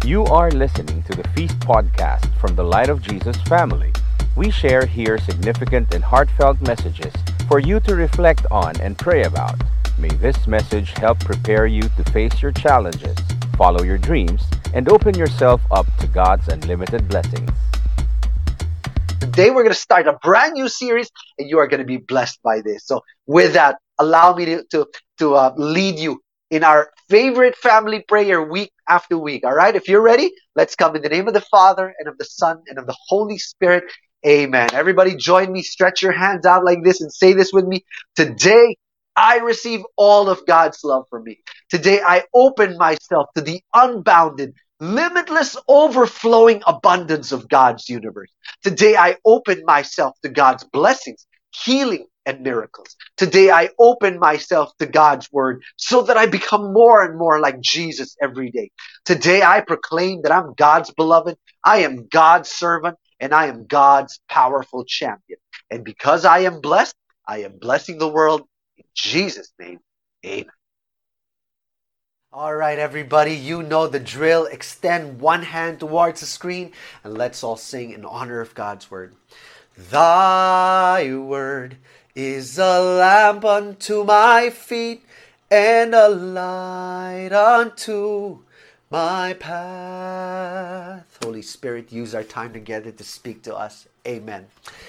You are listening to the Feast podcast from the Light of Jesus family. We share here significant and heartfelt messages for you to reflect on and pray about. May this message help prepare you to face your challenges, follow your dreams, and open yourself up to God's unlimited blessings. Today we're going to start a brand new series, and you are going to be blessed by this. So, with that, allow me to lead you in our favorite family prayer week after week. All right, if you're ready, let's come in the name of the Father and of the Son and of the Holy Spirit. Amen. Everybody, join me. Stretch your hands out like this and say this with me. Today, I receive all of God's love for me. Today, I open myself to the unbounded, limitless, overflowing abundance of God's universe. Today, I open myself to God's blessings, healing, and miracles. Today, I open myself to God's word so that I become more and more like Jesus every day. Today, I proclaim that I'm God's beloved, I am God's servant, and I am God's powerful champion. And because I am blessed, I am blessing the world. In Jesus' name, amen. All right, everybody, you know the drill. Extend one hand towards the screen and let's all sing in honor of God's word. Thy word is a lamp unto my feet and a light unto my path. Holy Spirit, use our time together to speak to us. Amen.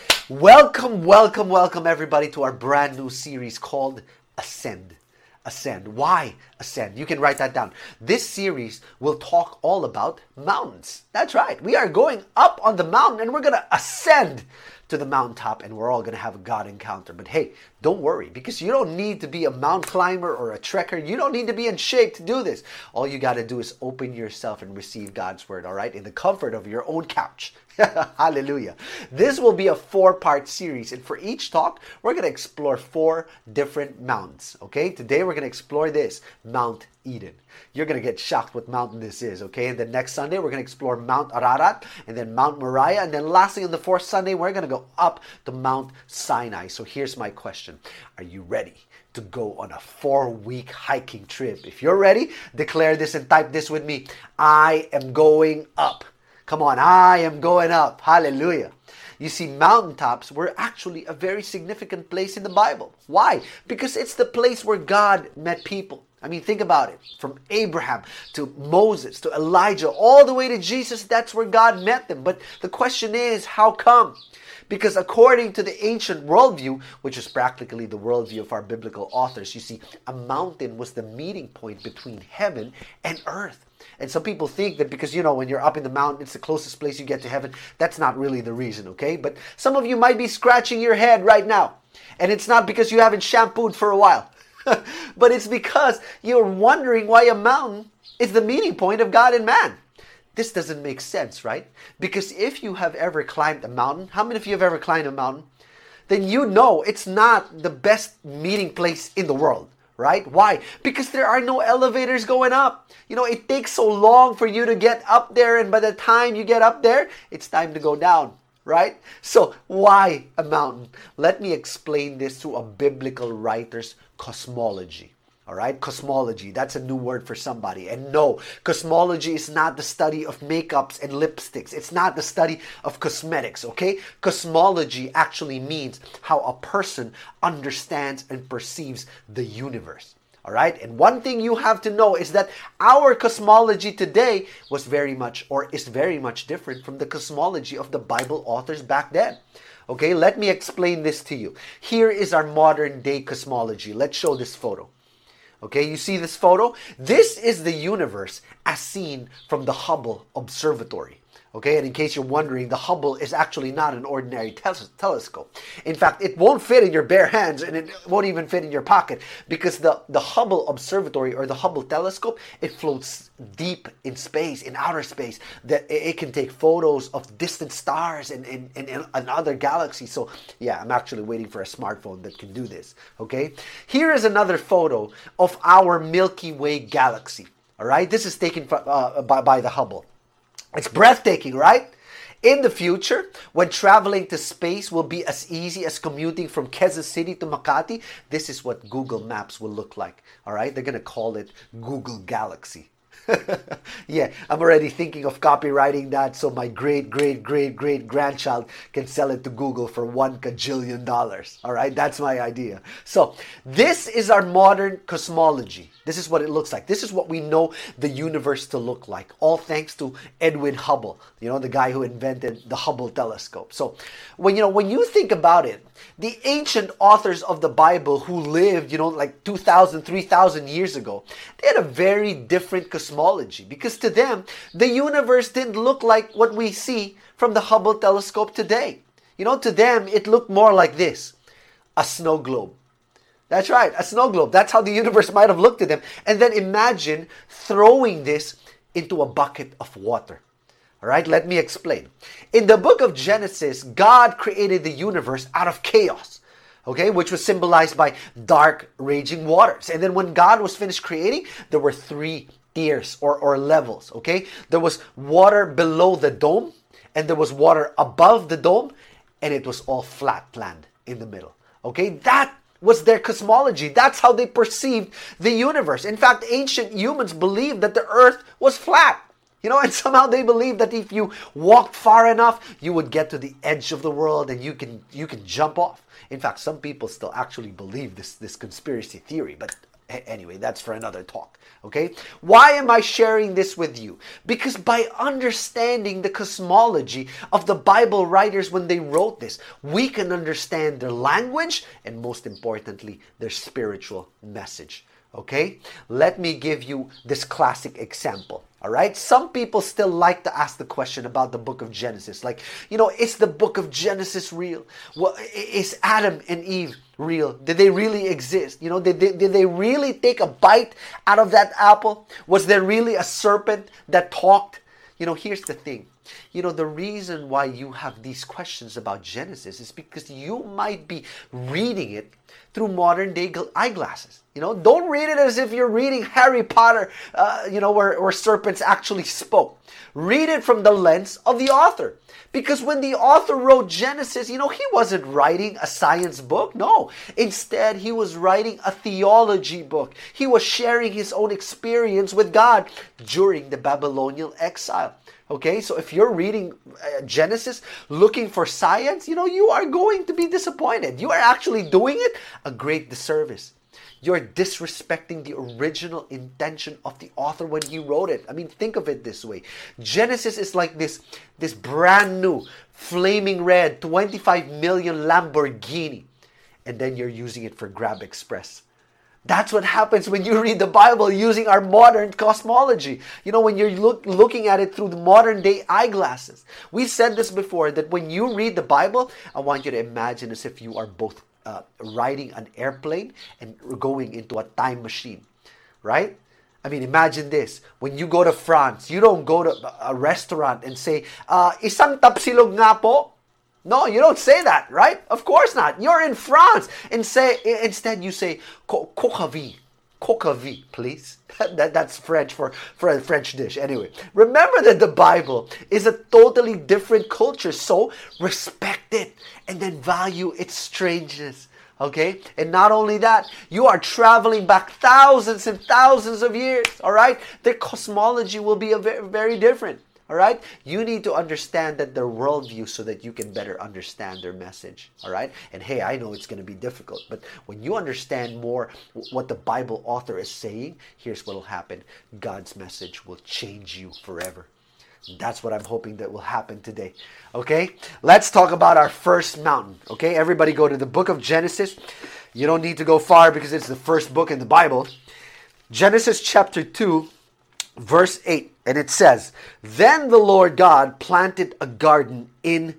Welcome, welcome, welcome, everybody, to our brand new series called Ascend. Ascend. Why ascend? You can write that down. This series will talk all about mountains. That's right. We are going up on the mountain and we're going to ascend to the mountaintop and we're all going to have a God encounter. But hey, don't worry, because you don't need to be a mountain climber or a trekker. You don't need to be in shape to do this. All you got to do is open yourself and receive God's word, all right? In the comfort of your own couch. Hallelujah. This will be a 4-part series, and for each talk, we're going to explore 4 different mountains, okay? Today, we're going to explore this, Mount Eden. You're going to get shocked what mountain this is, okay? And then next Sunday, we're going to explore Mount Ararat, and then Mount Moriah, and then lastly, on the 4th Sunday, we're going to go up to Mount Sinai. So here's my question. Are you ready to go on a 4-week hiking trip? If you're ready, declare this and type this with me. I am going up. Come on, I am going up. Hallelujah. You see, mountaintops were actually a very significant place in the Bible. Why? Because it's the place where God met people. I mean, think about it. From Abraham to Moses to Elijah, all the way to Jesus, that's where God met them. But the question is, how come? Because according to the ancient worldview, which is practically the worldview of our biblical authors, you see, a mountain was the meeting point between heaven and earth. And some people think that because, when you're up in the mountain, it's the closest place you get to heaven. That's not really the reason, okay? But some of you might be scratching your head right now. And it's not because you haven't shampooed for a while. But it's because you're wondering why a mountain is the meeting point of God and man. This doesn't make sense, right? Because if you have ever climbed a mountain, how many of you have ever climbed a mountain? Then you know it's not the best meeting place in the world. Right? Why? Because there are no elevators going up. It takes so long for you to get up there, and by the time you get up there, it's time to go down. Right? So, why a mountain? Let me explain this through a biblical writer's cosmology. All right? Cosmology. That's a new word for somebody. And no, cosmology is not the study of makeups and lipsticks. It's not the study of cosmetics, okay? Cosmology actually means how a person understands and perceives the universe. All right? And one thing you have to know is that our cosmology today was very much different from the cosmology of the Bible authors back then. Okay? Let me explain this to you. Here is our modern day cosmology. Let's show this photo. Okay, you see this photo? This is the universe as seen from the Hubble Observatory. Okay, and in case you're wondering, the Hubble is actually not an ordinary telescope. In fact, it won't fit in your bare hands, and it won't even fit in your pocket, because the Hubble Observatory or the Hubble telescope, it floats deep in space, in outer space, that it can take photos of distant stars and other galaxies. So yeah, I'm actually waiting for a smartphone that can do this. Okay, here is another photo of our Milky Way galaxy. All right, this is taken by the Hubble. It's breathtaking, right? In the future, when traveling to space will be as easy as commuting from Quezon City to Makati, this is what Google Maps will look like. All right? They're going to call it Google Galaxy. Yeah, I'm already thinking of copywriting that so my great grandchild can sell it to Google for $1 kajillion. All right, that's my idea. So, this is our modern cosmology. This is what it looks like. This is what we know the universe to look like. All thanks to Edwin Hubble, the guy who invented the Hubble telescope. So, when you think about it, the ancient authors of the Bible who lived, like 2,000, 3,000 years ago, they had a very different cosmology because to them, the universe didn't look like what we see from the Hubble telescope today. To them, it looked more like this, a snow globe. That's right, a snow globe. That's how the universe might have looked to them. And then imagine throwing this into a bucket of water. All right, let me explain. In the book of Genesis, God created the universe out of chaos, okay, which was symbolized by dark, raging waters. And then when God was finished creating, there were three tiers or levels, okay? There was water below the dome, and there was water above the dome, and it was all flat land in the middle, okay? That was their cosmology. That's how they perceived the universe. In fact, ancient humans believed that the earth was flat. And somehow they believed that if you walked far enough, you would get to the edge of the world and you can jump off. In fact, some people still actually believe this conspiracy theory, but anyway, that's for another talk. Okay? Why am I sharing this with you? Because by understanding the cosmology of the Bible writers when they wrote this, we can understand their language and most importantly, their spiritual message. Okay? Let me give you this classic example. All right? Some people still like to ask the question about the book of Genesis. Like, is the book of Genesis real? Well, is Adam and Eve real? Did they really exist? Did they really take a bite out of that apple? Was there really a serpent that talked? Here's the thing. The reason why you have these questions about Genesis is because you might be reading it through modern day eyeglasses. Don't read it as if you're reading Harry Potter, where serpents actually spoke. Read it from the lens of the author. Because when the author wrote Genesis, he wasn't writing a science book. No. Instead, he was writing a theology book. He was sharing his own experience with God during the Babylonian exile. Okay, so if you're reading Genesis looking for science, you are going to be disappointed. You are actually doing it a great disservice. You're disrespecting the original intention of the author when he wrote it. I mean, think of it this way. Genesis is like this brand new, flaming red, 25 million Lamborghini. And then you're using it for Grab Express. That's what happens when you read the Bible using our modern cosmology. When you're looking at it through the modern day eyeglasses. We said this before, that when you read the Bible, I want you to imagine as if you are both riding an airplane and going into a time machine. Right? I mean, imagine this. When you go to France, you don't go to a restaurant and say, isang tapsilog nga po. No, you don't say that, right? Of course not. You're in France. Instead, you say, coca vie, please. That's French for a French dish. Anyway, remember that the Bible is a totally different culture. So respect it and then value its strangeness. Okay? And not only that, you are traveling back thousands and thousands of years. All right? Their cosmology will be very, very different. All right? You need to understand that their worldview so that you can better understand their message. All right? And hey, I know it's going to be difficult, but when you understand more what the Bible author is saying, here's what will happen. God's message will change you forever. That's what I'm hoping that will happen today. Okay? Let's talk about our first mountain. Okay? Everybody go to the book of Genesis. You don't need to go far because it's the first book in the Bible. Genesis chapter 2. Verse 8, and it says, Then the Lord God planted a garden in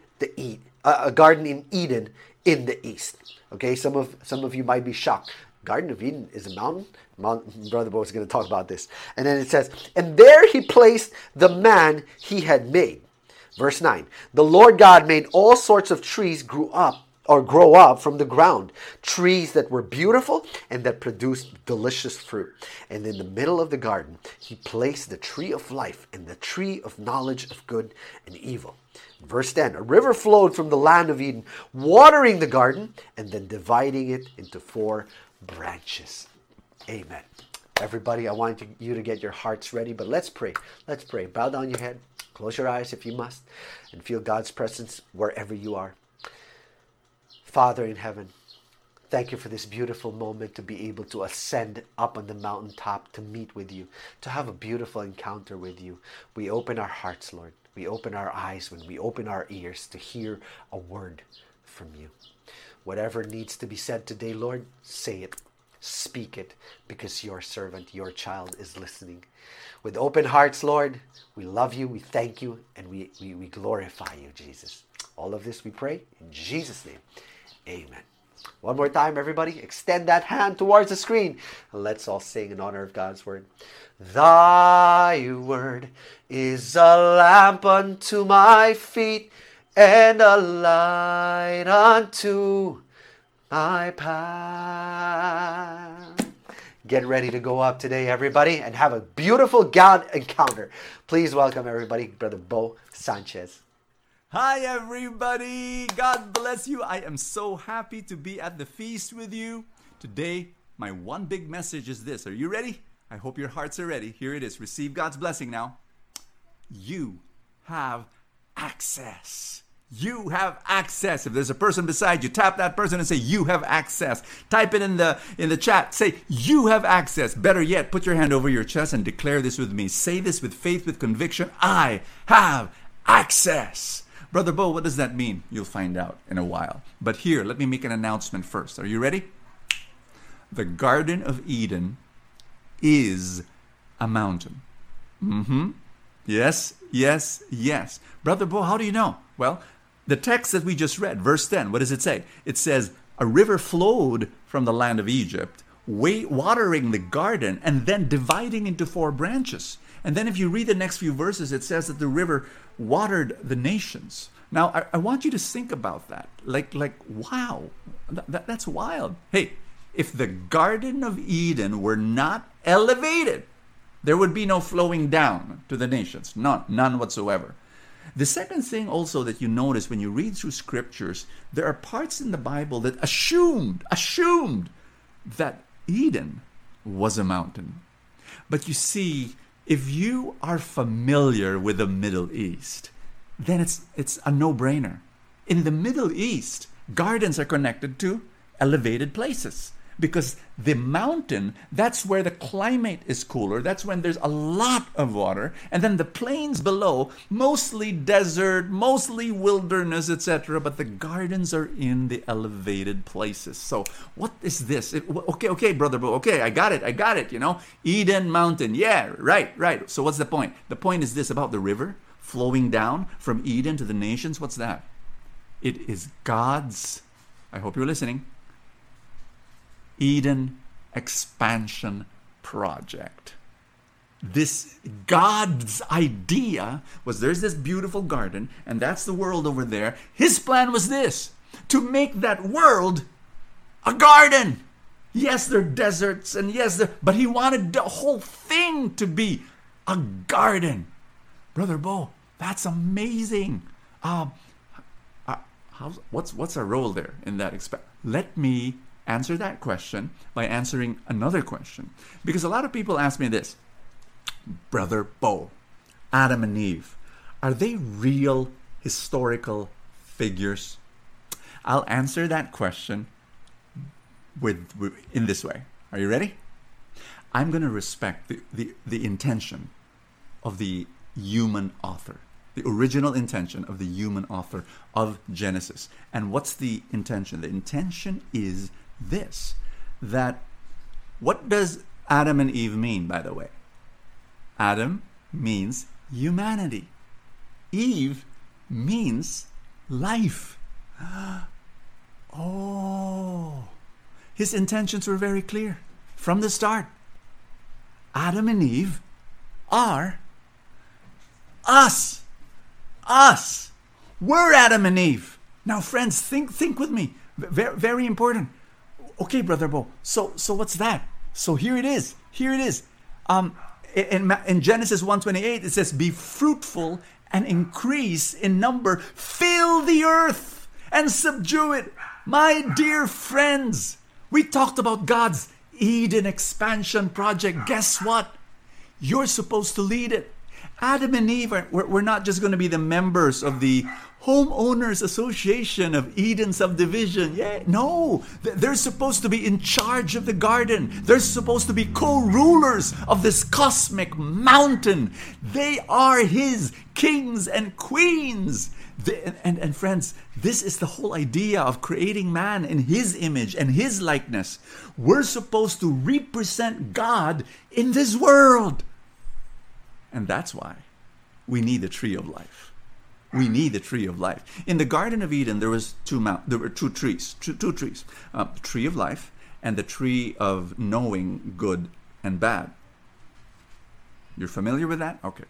Eden in the east. Okay, some of you might be shocked. Garden of Eden is a mountain? Brother Bo is going to talk about this. And then it says, And there he placed the man he had made. Verse 9, The Lord God made all sorts of trees grow up from the ground, trees that were beautiful and that produced delicious fruit. And in the middle of the garden, he placed the tree of life and the tree of knowledge of good and evil. Verse 10, a river flowed from the land of Eden, watering the garden and then dividing it into 4 branches. Amen. Everybody, I want you to get your hearts ready, but let's pray. Let's pray. Bow down your head. Close your eyes if you must, and feel God's presence wherever you are. Father in heaven, thank you for this beautiful moment to be able to ascend up on the mountaintop to meet with you, to have a beautiful encounter with you. We open our hearts, Lord. We open our eyes, when we open our ears to hear a word from you. Whatever needs to be said today, Lord, say it. Speak it, because your servant, your child is listening. With open hearts, Lord, we love you, we thank you, and we glorify you, Jesus. All of this we pray in Jesus' name. Amen. One more time, everybody. Extend that hand towards the screen. And let's all sing in honor of God's word. Thy word is a lamp unto my feet and a light unto my path. Get ready to go up today, everybody, and have a beautiful God encounter. Please welcome, everybody, Brother Bo Sanchez. Hi, everybody. God bless you. I am so happy to be at the feast with you. Today, my one big message is this. Are you ready? I hope your hearts are ready. Here it is. Receive God's blessing now. You have access. You have access. If there's a person beside you, tap that person and say, you have access. Type it in the chat. Say, you have access. Better yet, put your hand over your chest and declare this with me. Say this with faith, with conviction. I have access. Brother Bo, what does that mean? You'll find out in a while. But here, let me make an announcement first. Are you ready? The Garden of Eden is a mountain. Yes, yes, yes. Brother Bo, how do you know? Well, the text that we just read, verse 10, what does it say? It says, a river flowed from the land of Egypt, watering the garden and then dividing into 4 branches. And then if you read the next few verses, it says that the river watered the nations. Now, I want you to think about that. Like wow, that's wild. Hey, if the Garden of Eden were not elevated, there would be no flowing down to the nations. None whatsoever. The second thing also that you notice when you read through scriptures, there are parts in the Bible that assumed that Eden was a mountain. But you see, if you are familiar with the Middle East, then it's a no-brainer. In the Middle East, gardens are connected to elevated places. Because the mountain, that's where the climate is cooler. That's when there's a lot of water. And then the plains below, mostly desert, mostly wilderness, etc. But the gardens are in the elevated places. So what is this? Okay, Brother Bo. Okay, I got it, you know. Eden Mountain. Yeah, right. So what's the point? The point is this about the river flowing down from Eden to the nations. What's that? It is God's, I hope you're listening, Eden expansion project. This God's idea was there's this beautiful garden, and that's the world over there. His plan was this, to make that world a garden. Yes, there are deserts, and but he wanted the whole thing to be a garden. Brother Bo, that's amazing. What's our role there in that? Let me answer that question by answering another question. Because a lot of people ask me this, Brother Bo, Adam and Eve, are they real historical figures? I'll answer that question in this way. Are you ready? I'm going to respect the intention of the human author, the original intention of the human author of Genesis. And what's the intention? The intention is this, that what does Adam and Eve mean, by the way? Adam means humanity. Eve means life. Oh, his intentions were very clear from the start. Adam and Eve are us. We're Adam and Eve. Now, friends, think with me. Very, very important. Okay, Brother Bo. So what's that? So here it is. In Genesis 1:28, it says, "Be fruitful and increase in number, fill the earth and subdue it." My dear friends, we talked about God's Eden expansion project. Guess what? You're supposed to lead it. Adam and Eve, we're not just going to be the members of the Homeowners Association of Eden Subdivision. Yeah, no, they're supposed to be in charge of the garden. They're supposed to be co-rulers of this cosmic mountain. They are his kings and queens. And friends, this is the whole idea of creating man in his image and his likeness. We're supposed to represent God in this world. And that's why we need the tree of life. We need the tree of life. In the Garden of Eden, there were two trees. The tree of life and the tree of knowing good and bad. You're familiar with that? Okay.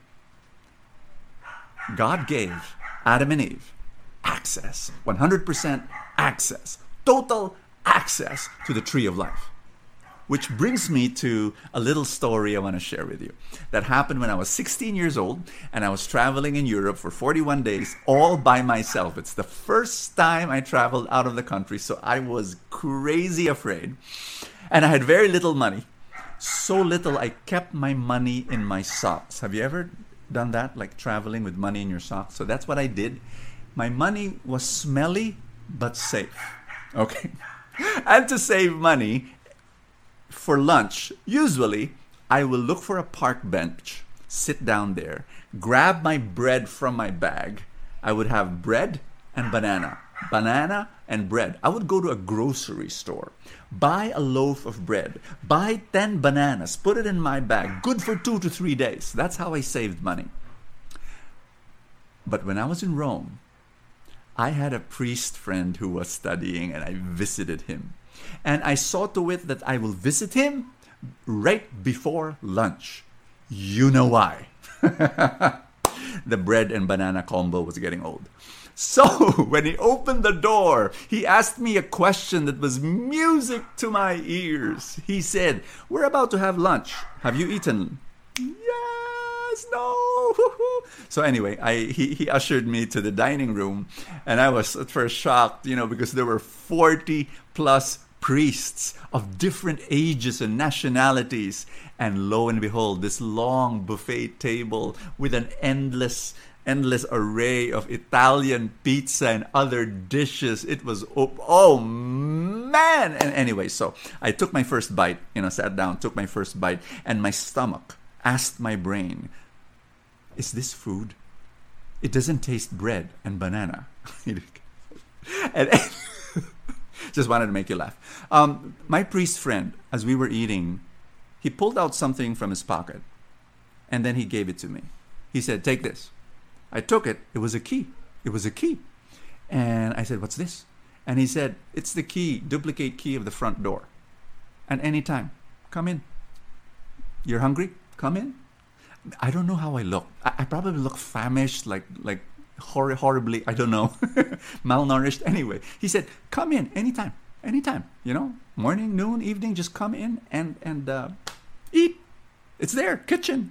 God gave Adam and Eve access, 100% access, total access to the tree of life. Which brings me to a little story I want to share with you that happened when I was 16 years old and I was traveling in Europe for 41 days all by myself. It's the first time I traveled out of the country, so I was crazy afraid. And I had very little money. So little, I kept my money in my socks. Have you ever done that, like traveling with money in your socks? So that's what I did. My money was smelly but safe. Okay. And to save money, for lunch, usually, I will look for a park bench, sit down there, grab my bread from my bag. I would have bread and banana and bread. I would go to a grocery store, buy a loaf of bread, buy 10 bananas, put it in my bag, good for 2 to 3 days. That's how I saved money. But when I was in Rome, I had a priest friend who was studying and I visited him. And I saw to it that I will visit him right before lunch. You know why. The bread and banana combo was getting old. So when he opened the door, he asked me a question that was music to my ears. He said, "We're about to have lunch. Have you eaten?" Yes, no. So anyway, he ushered me to the dining room, and I was at first shocked, because there were 40 plus priests of different ages and nationalities. And lo and behold, this long buffet table with an endless array of Italian pizza and other dishes. It was, oh man! And anyway, so I took my first bite, sat down, took my first bite, and my stomach asked my brain, is this food? It doesn't taste bread and banana. and just wanted to make you laugh. My priest friend, as we were eating, he pulled out something from his pocket, and then he gave it to me. He said, "Take this." I took it. It was a key. And I said, "What's this?" And he said, "It's the key, duplicate key of the front door. And anytime, come in. You're hungry? Come in." I don't know how I look. I probably look famished, like horribly, I don't know, malnourished. Anyway, he said, "Come in anytime, morning, noon, evening, just come in and eat. It's there, kitchen."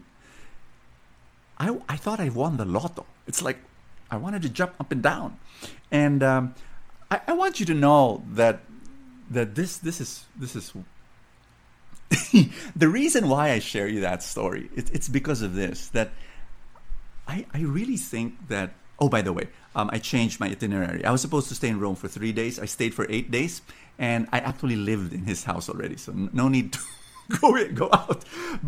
I thought I won the lotto. It's like I wanted to jump up and down. And I want you to know that this is the reason why I share you that story. It's because of this, that I really think that, oh, by the way, I changed my itinerary. I was supposed to stay in Rome for 3 days. I stayed for 8 days, and I actually lived in his house already, so no need to go out.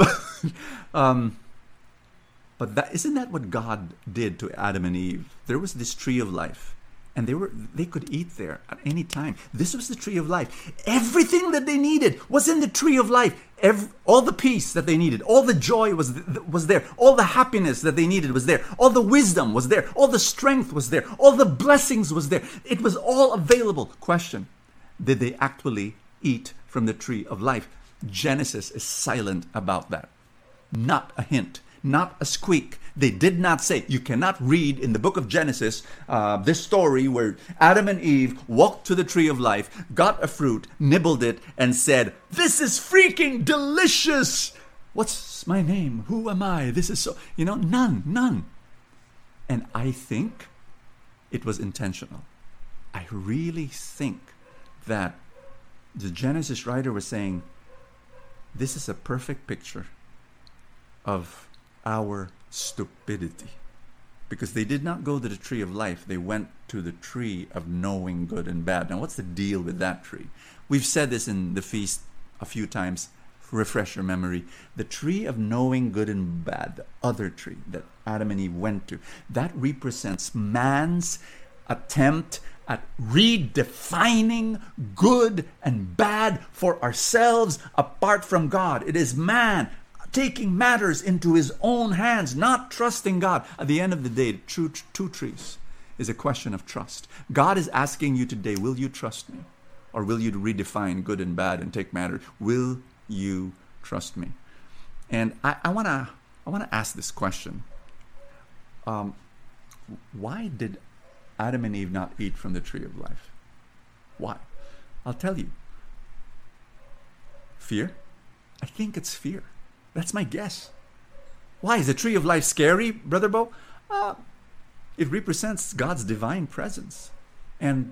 But isn't that what God did to Adam and Eve? There was this tree of life, and they could eat there at any time. This was the tree of life. Everything that they needed was in the tree of life. All the peace that they needed, all the joy was there. All the happiness that they needed was there. All the wisdom was there. All the strength was there. All the blessings was there. It was all available. Question: did they actually eat from the tree of life? Genesis is silent about that. Not a hint. Not a squeak. They did not say. You cannot read in the book of Genesis this story where Adam and Eve walked to the tree of life, got a fruit, nibbled it, and said, "This is freaking delicious. What's my name? Who am I? This is so..." None. And I think it was intentional. I really think that the Genesis writer was saying, This is a perfect picture of our stupidity. Because they did not go to the tree of life, they went to the tree of knowing good and bad. Now, what's the deal with that tree? We've said this in the feast a few times. Refresh your memory. The tree of knowing good and bad, the other tree that Adam and Eve went to, that represents man's attempt at redefining good and bad for ourselves apart from God. It is man taking matters into his own hands, not trusting God. At the end of the day, two trees is a question of trust. God is asking you today, will you trust me? Or will you redefine good and bad and take matters? Will you trust me? And I want to ask this question. Why did Adam and Eve not eat from the tree of life? Why? I'll tell you. Fear? I think it's fear. That's my guess. Why? Is the tree of life scary, Brother Bo? It represents God's divine presence. And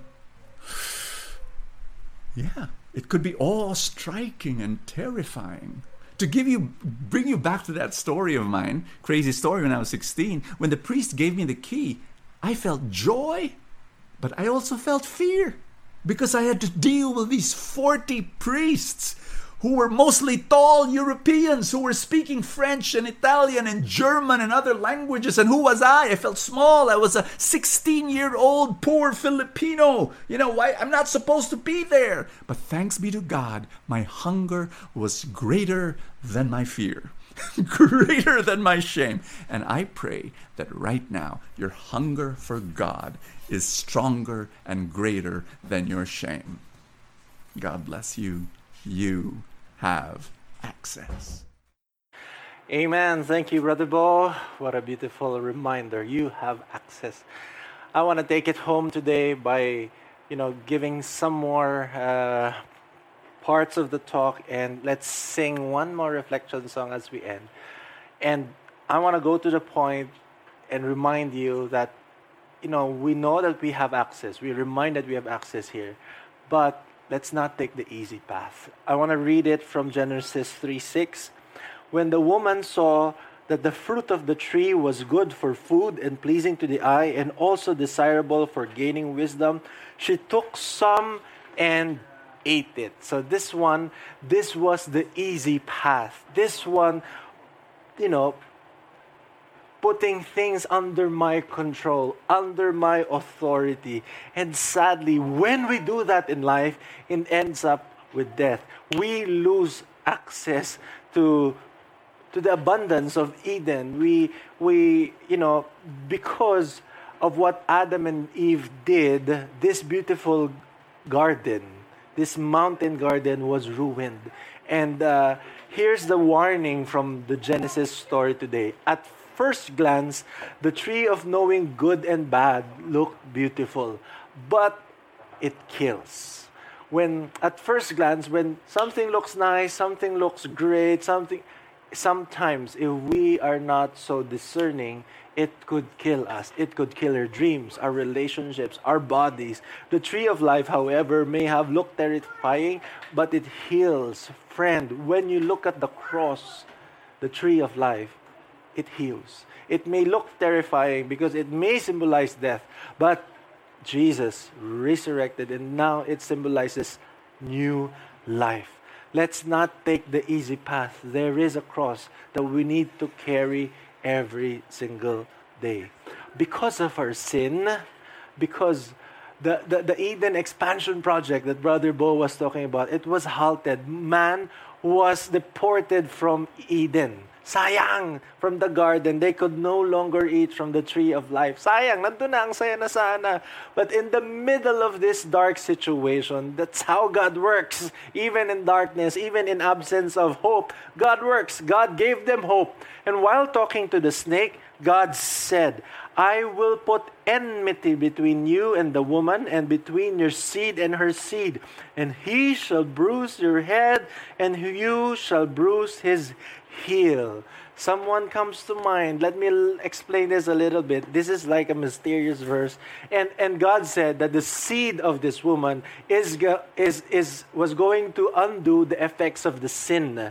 yeah, it could be awe-striking and terrifying. To bring you back to that story of mine, crazy story when I was 16, when the priest gave me the key, I felt joy, but I also felt fear because I had to deal with these 40 priests who were mostly tall Europeans who were speaking French and Italian and German and other languages. And who was I? I felt small. I was a 16-year-old poor Filipino. You know, why? I'm not supposed to be there. But thanks be to God, my hunger was greater than my fear. Greater than my shame. And I pray that right now your hunger for God is stronger and greater than your shame. God bless you. You have access. Amen. Thank you, Brother Bo. What a beautiful reminder. You have access. I want to take it home today by, giving some more parts of the talk, and let's sing one more reflection song as we end. And I want to go to the point and remind you that, we know that we have access. We're reminded we have access here. But let's not take the easy path. I want to read it from Genesis 3:6. When the woman saw that the fruit of the tree was good for food and pleasing to the eye and also desirable for gaining wisdom, she took some and ate it. So this was the easy path. This one, putting things under my control, under my authority. And sadly, when we do that in life, it ends up with death. We lose access to the abundance of Eden. We because of what Adam and Eve did, this beautiful garden, this mountain garden was ruined. And here's the warning from the Genesis story today. At first glance, the tree of knowing good and bad looked beautiful, but it kills. At first glance, when something looks nice, something looks great, sometimes if we are not so discerning, it could kill us. It could kill our dreams, our relationships, our bodies. The tree of life, however, may have looked terrifying, but it heals. Friend, when you look at the cross, the tree of life, it heals. It may look terrifying because it may symbolize death, but Jesus resurrected and now it symbolizes new life. Let's not take the easy path. There is a cross that we need to carry every single day. Because of our sin, because the Eden expansion project that Brother Bo was talking about, it was halted. Man was deported from Eden. Sayang, from the garden, they could no longer eat from the tree of life. Sayang, nandun na, ang saya na sana. But in the middle of this dark situation, that's how God works. Even in darkness, even in absence of hope, God works. God gave them hope. And while talking to the snake, God said, I will put enmity between you and the woman, and between your seed and her seed. And he shall bruise your head, and you shall bruise his heel. Someone comes to mind. Let me explain this a little bit. This is like a mysterious verse. And God said that the seed of this woman was going to undo the effects of the sin.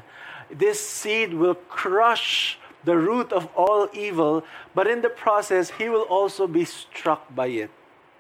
This seed will crush the root of all evil, but in the process, he will also be struck by it.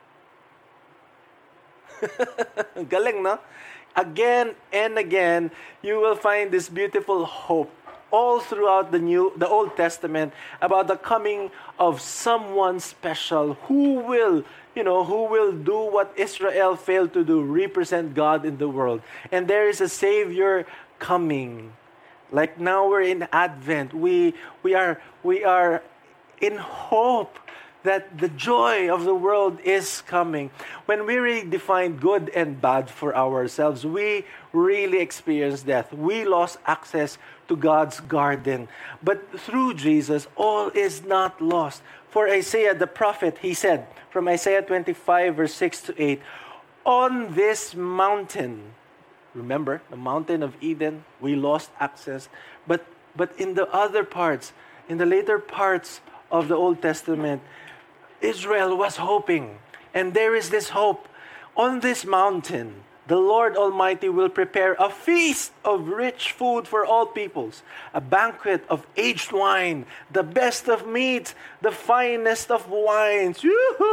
Galing, no? Again and again, you will find this beautiful hope all throughout the Old Testament about the coming of someone special who will do what Israel failed to do, represent God in the world. And there is a Savior coming. Like now we're in Advent. We are in hope that the joy of the world is coming. When we really define good and bad for ourselves, we really experience death. We lost access to God's garden. But through Jesus, all is not lost. For Isaiah the prophet, he said, from Isaiah 25, verse 6 to 8, on this mountain, remember, the mountain of Eden, we lost access. But in the other parts, in the later parts of the Old Testament, Israel was hoping. And there is this hope. On this mountain, the Lord Almighty will prepare a feast of rich food for all peoples, a banquet of aged wine, the best of meats, the finest of wines.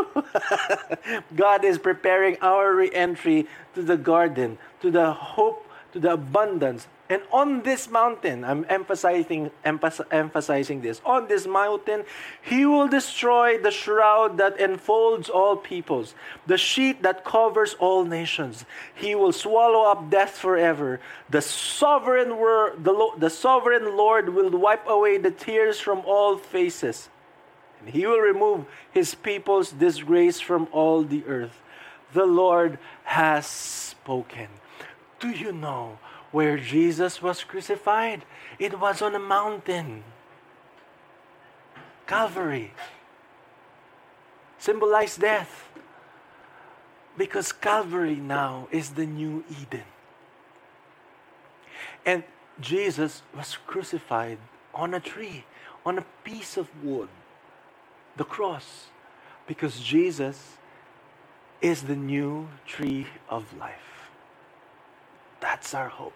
God is preparing our re-entry to the garden, to the hope, to the abundance. And on this mountain, I'm emphasizing this, on this mountain, he will destroy the shroud that enfolds all peoples, the sheet that covers all nations. He will swallow up death forever. The sovereign Lord will wipe away the tears from all faces. And he will remove his people's disgrace from all the earth. The Lord has spoken. Do you know where Jesus was crucified? It was on a mountain. Calvary symbolized death, because Calvary now is the new Eden. And Jesus was crucified on a tree, on a piece of wood, the cross, because Jesus is the new tree of life. That's our hope.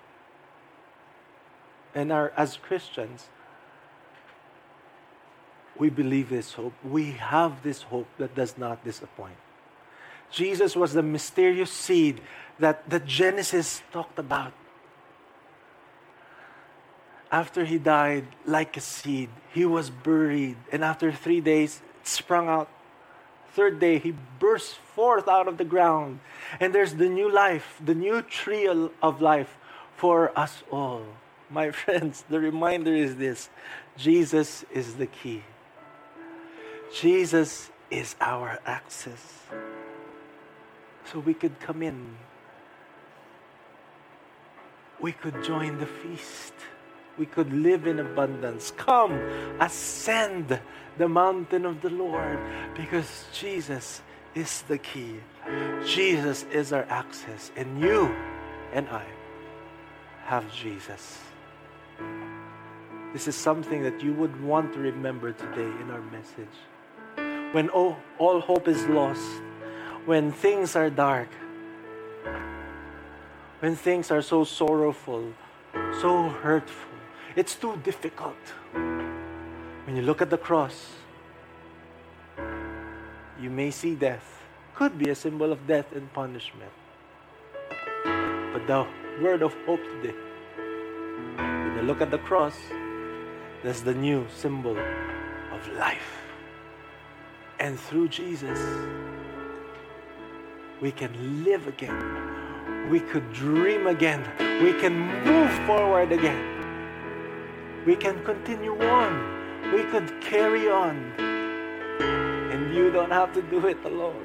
And as Christians, we believe this hope. We have this hope that does not disappoint. Jesus was the mysterious seed that Genesis talked about. After he died like a seed, he was buried. And after 3 days, it sprung out. Third day, he burst forth out of the ground. And there's the new life, the new tree of life for us all. My friends, the reminder is this: Jesus is the key. Jesus is our access. So we could come in. We could join the feast. We could live in abundance. Come, ascend the mountain of the Lord, because Jesus is the key. Jesus is our access. And you and I have Jesus. This is something that you would want to remember today in our message. When all hope is lost, when things are dark, when things are so sorrowful, so hurtful, it's too difficult. When you look at the cross, you may see death. Could be a symbol of death and punishment. But the word of hope today, when you look at the cross, that's the new symbol of life. And through Jesus, we can live again. We could dream again. We can move forward again. We can continue on. We could carry on. And you don't have to do it alone.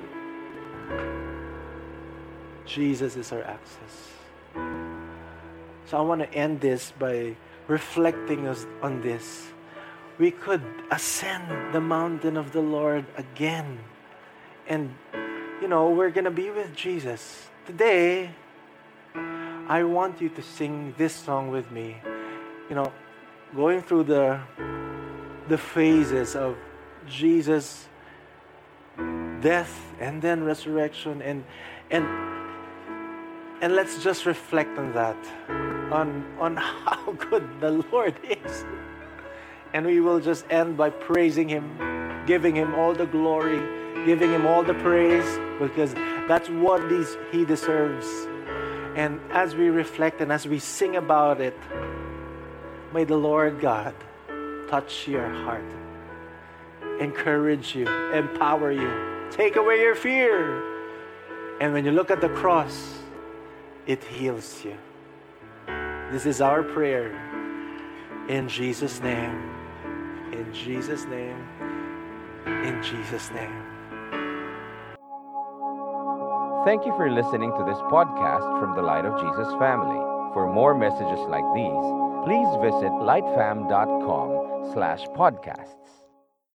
Jesus is our access. So I want to end this by reflecting on this. We could ascend the mountain of the Lord again. And, we're going to be with Jesus. Today, I want you to sing this song with me. Going through the phases of Jesus' death and then resurrection, and And let's just reflect on that, on how good the Lord is. And we will just end by praising Him, giving Him all the glory, giving Him all the praise, because that's what He deserves. And as we reflect and as we sing about it, may the Lord God touch your heart, encourage you, empower you, take away your fear. And when you look at the cross, it heals you. This is our prayer. In Jesus' name. In Jesus' name. In Jesus' name. Thank you for listening to this podcast from the Light of Jesus family. For more messages like these, please visit lightfam.com/podcasts.